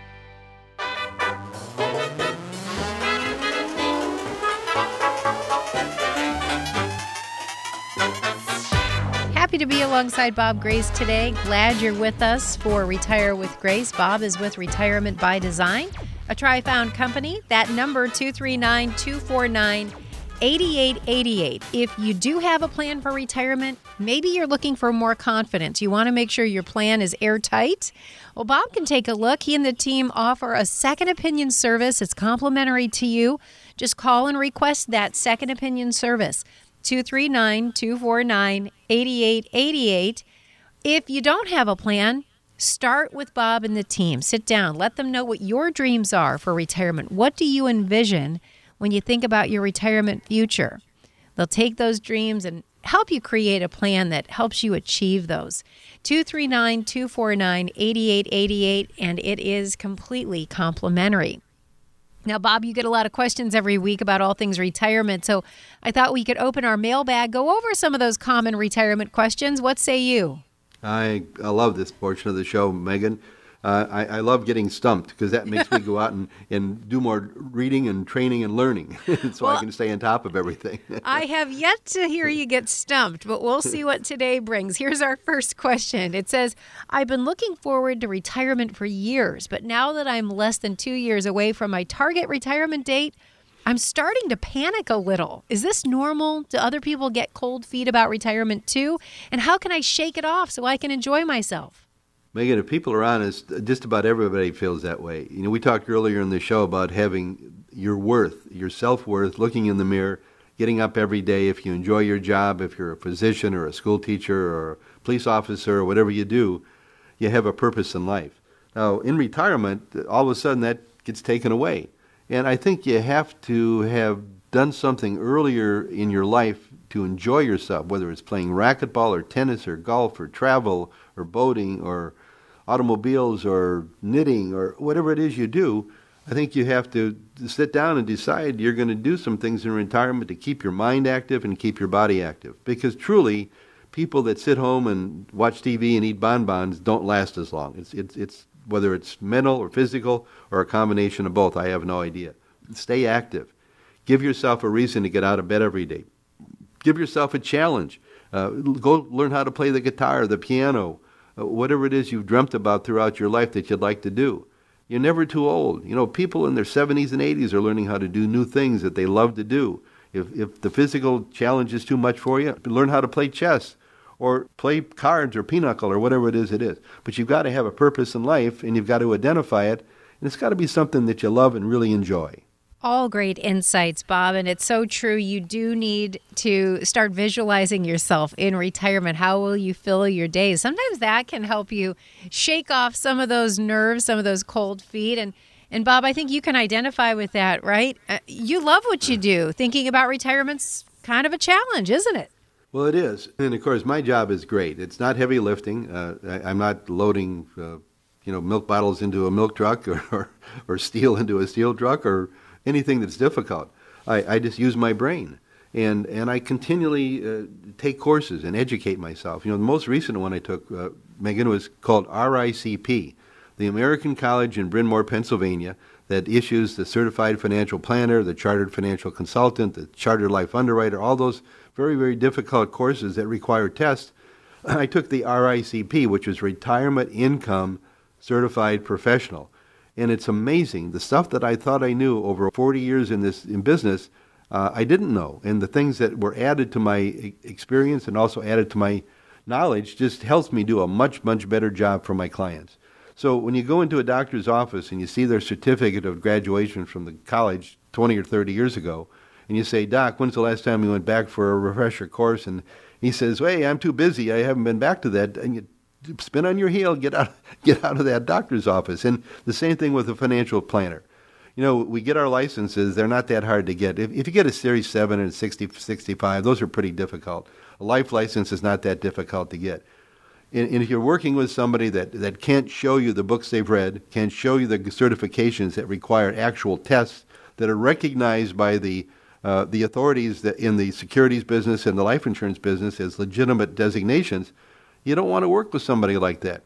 Happy to be alongside Bob Grace today. Glad you're with us for Retire with Grace. Bob is with Retirement by Design, a Tri-Found company. That number, two three nine, two four nine, eight eight eight eight. If you do have a plan for retirement, maybe you're looking for more confidence. You want to make sure your plan is airtight. Well, Bob can take a look. He and the team offer a second opinion service. It's complimentary to you. Just call and request that second opinion service. two three nine, two four nine, eight eight eight eight. If you don't have a plan, start with Bob and the team. Sit down. Let them know what your dreams are for retirement. What do you envision when you think about your retirement future? They'll take those dreams and help you create a plan that helps you achieve those. two three nine, two four nine, eight eight eight eight, and it is completely complimentary. Now, Bob, you get a lot of questions every week about all things retirement, so I thought we could open our mailbag, go over some of those common retirement questions. What say you? I, I love this portion of the show, Megan. Uh, I, I love getting stumped because that makes me go out and, and do more reading and training and learning so well, I can stay on top of everything. I have yet to hear you get stumped, but we'll see what today brings. Here's our first question. It says, I've been looking forward to retirement for years, but now that I'm less than two years away from my target retirement date, I'm starting to panic a little. Is this normal? Do other people get cold feet about retirement too? And how can I shake it off so I can enjoy myself? Megan, if people are honest, just about everybody feels that way. You know, we talked earlier in the show about having your worth, your self-worth, looking in the mirror, getting up every day. If you enjoy your job, if you're a physician or a school teacher or a police officer or whatever you do, you have a purpose in life. Now, in retirement, all of a sudden that gets taken away. And I think you have to have done something earlier in your life to enjoy yourself, whether it's playing racquetball or tennis or golf or travel or boating or automobiles or knitting or whatever it is you do. I think you have to sit down and decide you're going to do some things in retirement to keep your mind active and keep your body active. Because truly, people that sit home and watch T V and eat bonbons don't last as long. It's, it's, it's whether it's mental or physical or a combination of both, I have no idea. Stay active. Give yourself a reason to get out of bed every day. Give yourself a challenge. Uh, go learn how to play the guitar, the piano, uh, whatever it is you've dreamt about throughout your life that you'd like to do. You're never too old. You know, people in their seventies and eighties are learning how to do new things that they love to do. If, if the physical challenge is too much for you, learn how to play chess or play cards or pinochle or whatever it is it is. But you've got to have a purpose in life, and you've got to identify it, and it's got to be something that you love and really enjoy. All great insights, Bob, and it's so true. You do need to start visualizing yourself in retirement. How will you fill your days? Sometimes that can help you shake off some of those nerves, some of those cold feet. And, and Bob, I think you can identify with that, right? Uh, you love what you do. Thinking about retirement's kind of a challenge, isn't it? Well, it is. And, of course, my job is great. It's not heavy lifting. Uh, I, I'm not loading uh, you know, milk bottles into a milk truck or, or, or steel into a steel truck or anything that's difficult. I, I just use my brain, and and I continually uh, take courses and educate myself. You know, the most recent one I took, uh, Megan, was called R I C P, the American College in Bryn Mawr, Pennsylvania, that issues the Certified Financial Planner, the Chartered Financial Consultant, the Chartered Life Underwriter, all those very, very difficult courses that require tests. I took the R I C P, which is Retirement Income Certified Professional. And it's amazing. The stuff that I thought I knew over forty years in this in business, uh, I didn't know. And the things that were added to my experience and also added to my knowledge just helps me do a much, much better job for my clients. So when you go into a doctor's office and you see their certificate of graduation from the college twenty or thirty years ago, and you say, Doc, when's the last time you went back for a refresher course? And he says, hey, I'm too busy. I haven't been back to that. And you spin on your heel, get out, get out of that doctor's office. And the same thing with a financial planner. You know, we get our licenses. They're not that hard to get. If, if you get a Series seven and sixty, sixty-five, those are pretty difficult. A life license is not that difficult to get. And, and if you're working with somebody that, that can't show you the books they've read, can't show you the certifications that require actual tests that are recognized by the uh, the authorities that in the securities business and the life insurance business as legitimate designations, you don't want to work with somebody like that.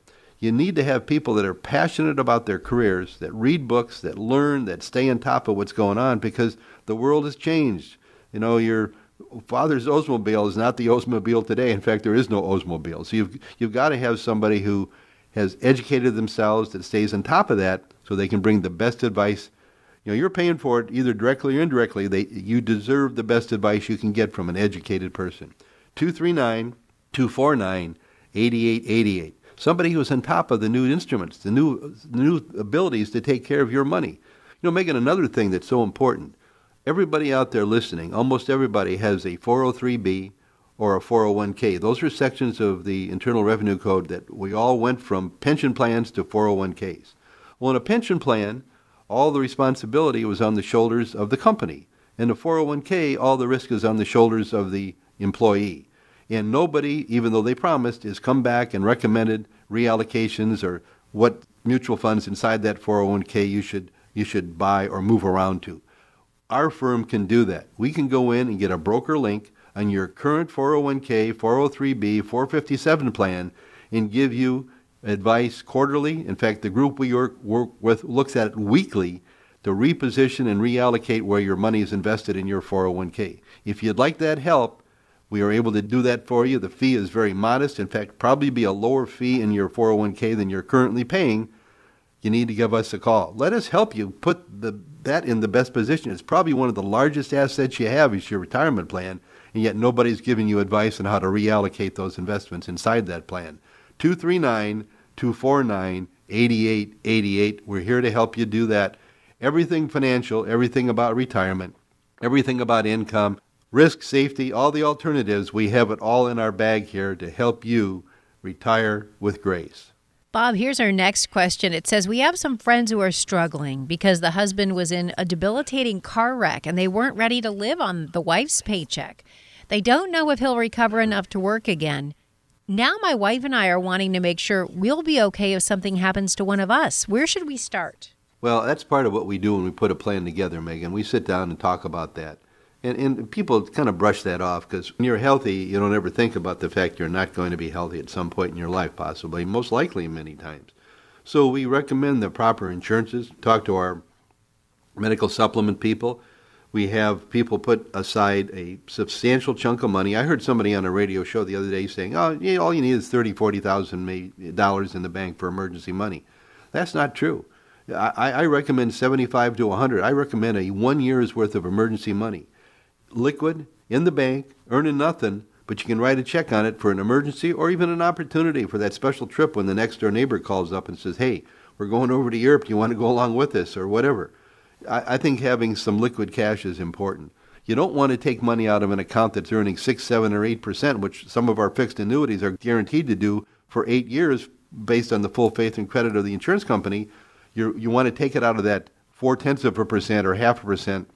You need to have people that are passionate about their careers, that read books, that learn, that stay on top of what's going on, because the world has changed. You know, your father's Oldsmobile is not the Oldsmobile today. In fact, there is no Oldsmobile. So you've you've got to have somebody who has educated themselves, that stays on top of that, so they can bring the best advice. You know, you're paying for it either directly or indirectly. They you deserve the best advice you can get from an educated person. two three nine, two four nine, eight eight eight eight. Somebody who's on top of the new instruments, the new the new abilities to take care of your money. You know, Megan, another thing that's so important, everybody out there listening, almost everybody has a four oh three B or a four oh one K. Those are sections of the Internal Revenue Code that we all went from pension plans to four oh one Ks. Well, in a pension plan, all the responsibility was on the shoulders of the company. In a four oh one K, all the risk is on the shoulders of the employee. And nobody, even though they promised, has come back and recommended reallocations or what mutual funds inside that four oh one K you should you should buy or move around to. Our firm can do that. We can go in and get a broker link on your current four oh one K, four oh three B, four fifty-seven plan and give you advice quarterly. In fact, the group we work, work with looks at it weekly to reposition and reallocate where your money is invested in your four oh one K. If you'd like that help, we are able to do that for you. The fee is very modest. In fact, probably be a lower fee in your four oh one K than you're currently paying. You need to give us a call. Let us help you put the, that in the best position. It's probably one of the largest assets you have is your retirement plan, and yet nobody's giving you advice on how to reallocate those investments inside that plan. two three nine, two four nine, eight eight eight eight. We're here to help you do that. Everything financial, everything about retirement, everything about income, risk, safety, all the alternatives, we have it all in our bag here to help you retire with grace. Bob, here's our next question. It says, we have some friends who are struggling because the husband was in a debilitating car wreck and they weren't ready to live on the wife's paycheck. They don't know if he'll recover enough to work again. Now my wife and I are wanting to make sure we'll be okay if something happens to one of us. Where should we start? Well, that's part of what we do when we put a plan together, Megan. We sit down and talk about that. And, and people kind of brush that off because when you're healthy, you don't ever think about the fact you're not going to be healthy at some point in your life, possibly, most likely many times. So we recommend the proper insurances. Talk to our medical supplement people. We have people put aside a substantial chunk of money. I heard somebody on a radio show the other day saying, oh, yeah, all you need is thirty thousand dollars, forty thousand dollars in the bank for emergency money. That's not true. I, I recommend seventy-five to one hundred. I recommend a one year's worth of emergency money. Liquid, in the bank, earning nothing, but you can write a check on it for an emergency or even an opportunity for that special trip when the next door neighbor calls up and says, hey, we're going over to Europe, do you want to go along with us or whatever. I, I think having some liquid cash is important. You don't want to take money out of an account that's earning six, seven, or eight percent, which some of our fixed annuities are guaranteed to do for eight years based on the full faith and credit of the insurance company. You you want to take it out of that four-tenths of a percent or half a percent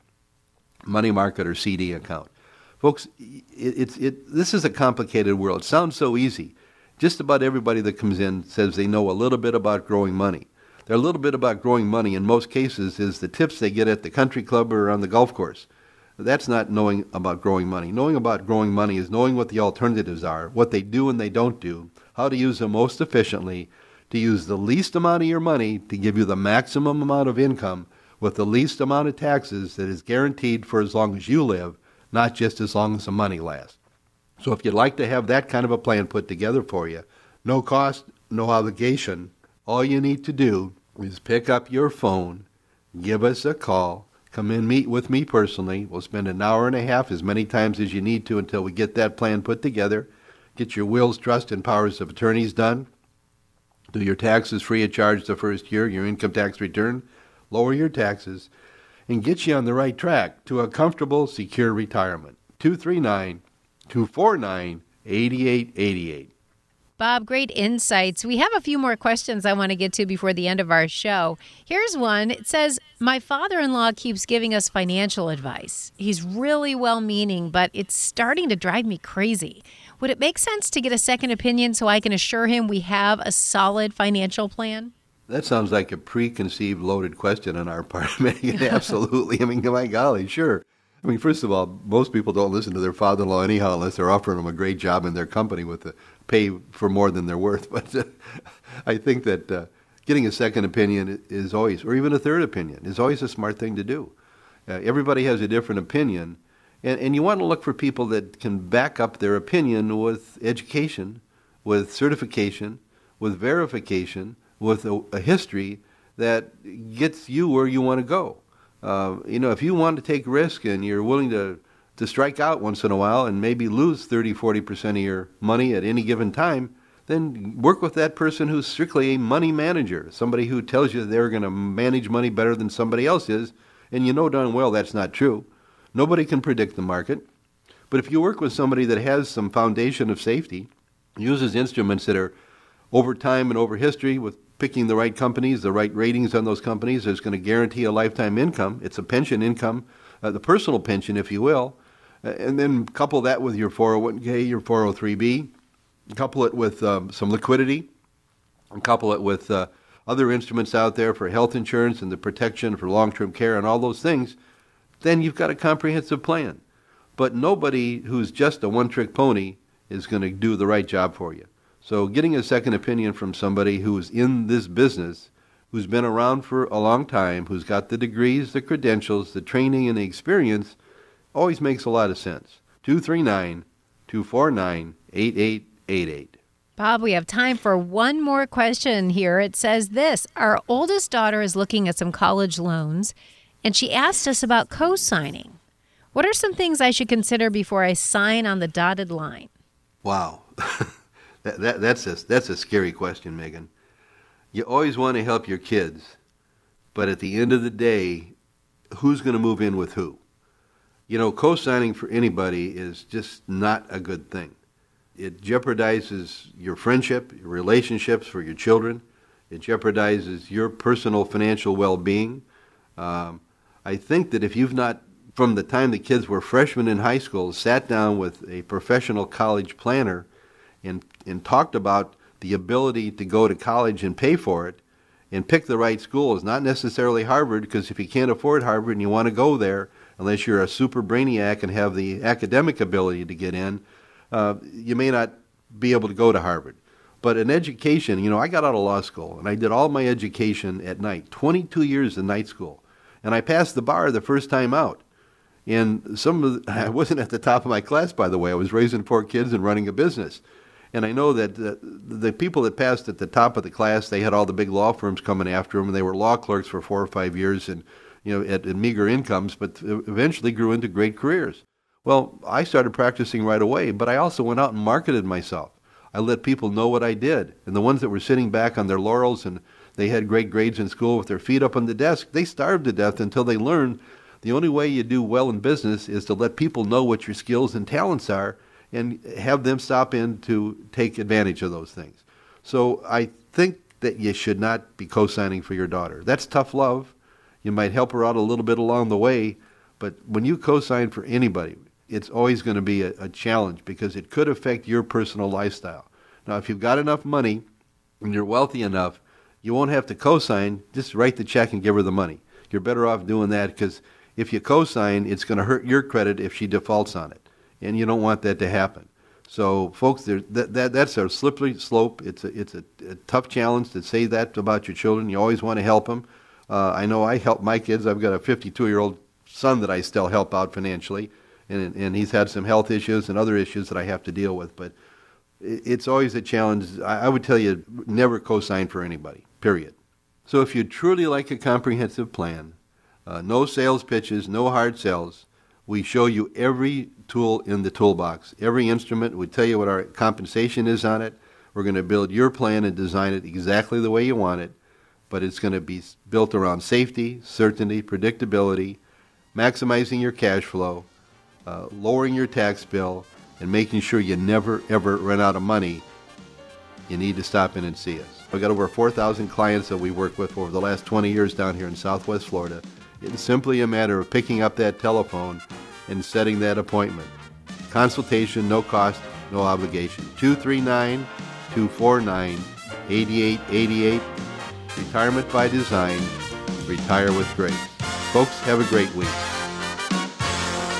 money market or C D account. Folks, it, it's it. This is a complicated world. It sounds so easy. Just about everybody that comes in says they know a little bit about growing money. They're a little bit about growing money in most cases is the tips they get at the country club or on the golf course. That's not knowing about growing money. Knowing about growing money is knowing what the alternatives are, what they do and they don't do, how to use them most efficiently, to use the least amount of your money to give you the maximum amount of income with the least amount of taxes that is guaranteed for as long as you live, not just as long as the money lasts. So if you'd like to have that kind of a plan put together for you, no cost, no obligation, all you need to do is pick up your phone, give us a call, come in, meet with me personally. We'll spend an hour and a half as many times as you need to until we get that plan put together, get your wills, trust, and powers of attorneys done, do your taxes free of charge the first year, your income tax return, lower your taxes, and get you on the right track to a comfortable, secure retirement. two three nine, two four nine, eight eight eight eight. Bob, great insights. We have a few more questions I want to get to before the end of our show. Here's one. It says, my father-in-law keeps giving us financial advice. He's really well-meaning, but it's starting to drive me crazy. Would it make sense to get a second opinion so I can assure him we have a solid financial plan? That sounds like a preconceived loaded question on our part, Megan. Absolutely. I mean, my golly, sure. I mean, first of all, most people don't listen to their father-in-law anyhow unless they're offering them a great job in their company with the pay for more than they're worth. But uh, I think that uh, getting a second opinion is always, or even a third opinion, is always a smart thing to do. Uh, everybody has a different opinion, and, and you want to look for people that can back up their opinion with education, with certification, with verification, with a, a history that gets you where you want to go. Uh, you know, if you want to take risk and you're willing to, to strike out once in a while and maybe lose thirty, forty percent of your money at any given time, then work with that person who's strictly a money manager, somebody who tells you they're going to manage money better than somebody else is, and you know darn well that's not true. Nobody can predict the market. But if you work with somebody that has some foundation of safety, uses instruments that are over time and over history with picking the right companies, the right ratings on those companies is going to guarantee a lifetime income. It's a pension income, uh, the personal pension, if you will. Uh, and then couple that with your four oh one k, your four oh three b. Couple it with um, some liquidity. And couple it with uh, other instruments out there for health insurance and the protection for long-term care and all those things. Then you've got a comprehensive plan. But nobody who's just a one-trick pony is going to do the right job for you. So getting a second opinion from somebody who's in this business, who's been around for a long time, who's got the degrees, the credentials, the training, and the experience, always makes a lot of sense. two three nine, two four nine, eight eight eight eight. Bob, we have time for one more question here. It says this: our oldest daughter is looking at some college loans, and she asked us about co-signing. What are some things I should consider before I sign on the dotted line? Wow. That, that, that's, a, that's a scary question, Megan. You always want to help your kids, but at the end of the day, who's going to move in with who? You know, co-signing for anybody is just not a good thing. It jeopardizes your friendship, your relationships for your children. It jeopardizes your personal financial well-being. Um, I think that if you've not, from the time the kids were freshmen in high school, sat down with a professional college planner and and talked about the ability to go to college and pay for it and pick the right schools, not necessarily Harvard, because if you can't afford Harvard and you want to go there, unless you're a super brainiac and have the academic ability to get in, uh, you may not be able to go to Harvard. But an education, you know, I got out of law school and I did all my education at night, twenty-two years in night school. And I passed the bar the first time out. And some of the, I wasn't at the top of my class, by the way. I was raising four kids and running a business. And I know that the, the people that passed at the top of the class, they had all the big law firms coming after them, and they were law clerks for four or five years and, you know, at, at meager incomes, but eventually grew into great careers. Well, I started practicing right away, but I also went out and marketed myself. I let people know what I did. And the ones that were sitting back on their laurels and they had great grades in school with their feet up on the desk, they starved to death until they learned the only way you do well in business is to let people know what your skills and talents are and have them stop in to take advantage of those things. So I think that you should not be co-signing for your daughter. That's tough love. You might help her out a little bit along the way, but when you co-sign for anybody, it's always going to be a, a challenge because it could affect your personal lifestyle. Now, if you've got enough money and you're wealthy enough, you won't have to co-sign. Just write the check and give her the money. You're better off doing that because if you co-sign, it's going to hurt your credit if she defaults on it. And you don't want that to happen. So, folks, there, that, that that's a slippery slope. It's a it's a, a tough challenge to say that about your children. You always want to help them. Uh, I know I help my kids. I've got a fifty-two-year-old son that I still help out financially, and and he's had some health issues and other issues that I have to deal with. But it's always a challenge. I, I would tell you, never co-sign for anybody, period. So if you truly like a comprehensive plan, uh, no sales pitches, no hard sells, we show you every tool in the toolbox, every instrument. We tell you what our compensation is on it. We're going to build your plan and design it exactly the way you want it, but it's going to be built around safety, certainty, predictability, maximizing your cash flow, uh, lowering your tax bill, and making sure you never, ever run out of money. You need to stop in and see us. We've got over four thousand clients that we work with over the last twenty years down here in Southwest Florida. It's simply a matter of picking up that telephone and setting that appointment. Consultation, no cost, no obligation. two three nine, two four nine, eight eight eight eight. Retirement by Design. Retire with grace. Folks, have a great week.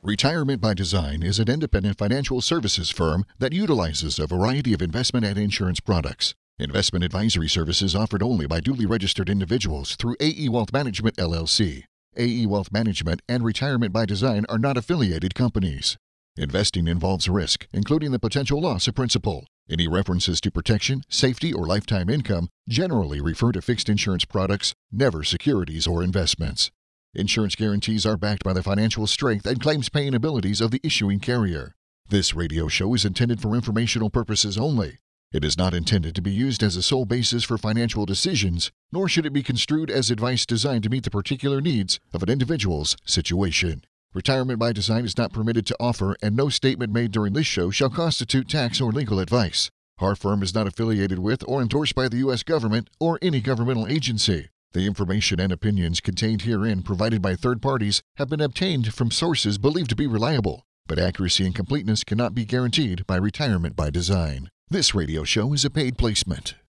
Retirement by Design is an independent financial services firm that utilizes a variety of investment and insurance products. Investment advisory services offered only by duly registered individuals through A E Wealth Management, L L C. A E Wealth Management and Retirement by Design are not affiliated companies. Investing involves risk, including the potential loss of principal. Any references to protection, safety, or lifetime income generally refer to fixed insurance products, never securities or investments. Insurance guarantees are backed by the financial strength and claims-paying abilities of the issuing carrier. This radio show is intended for informational purposes only. It is not intended to be used as a sole basis for financial decisions, nor should it be construed as advice designed to meet the particular needs of an individual's situation. Retirement by Design is not permitted to offer, and no statement made during this show shall constitute tax or legal advice. Our firm is not affiliated with or endorsed by the U S government or any governmental agency. The information and opinions contained herein provided by third parties have been obtained from sources believed to be reliable, but accuracy and completeness cannot be guaranteed by Retirement by Design. This radio show is a paid placement.